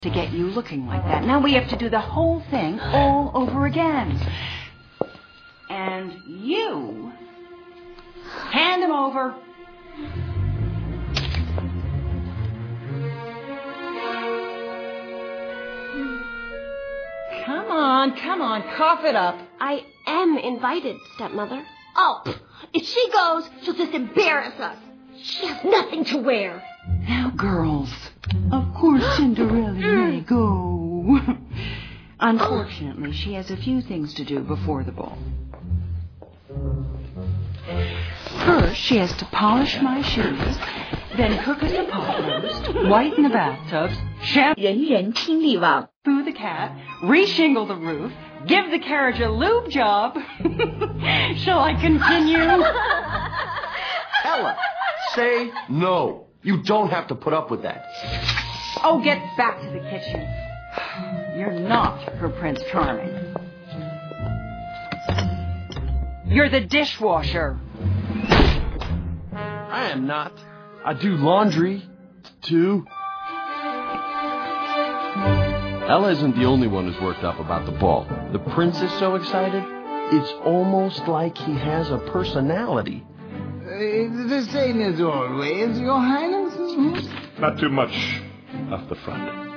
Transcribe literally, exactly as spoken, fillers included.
to get you looking like that. Now we have to do the whole thing all over again. And you hand him over. Come on, come on, cough it up. I am invited, stepmother. Oh, if she goes, she'll just embarrass us. She has nothing to wear. Now, girls, of course Cinderella may go. Unfortunately, she has a few things to do before the ball. First, she has to polish my shoes, then cook us a pot roast, whiten the bathtubs, shampoo the cat, reshingle the roof, give the carriage a lube job. Shall I continue? Ella, say no. You don't have to put up with that. Oh, get back to the kitchen. You're not her Prince Charming. You're the dishwasher. I am not. I do laundry, too. Ella isn't the only one who's worked up about the ball. The prince is so excited, it's almost like he has a personality. It's the same as always, Your Highness. Not too much off the front.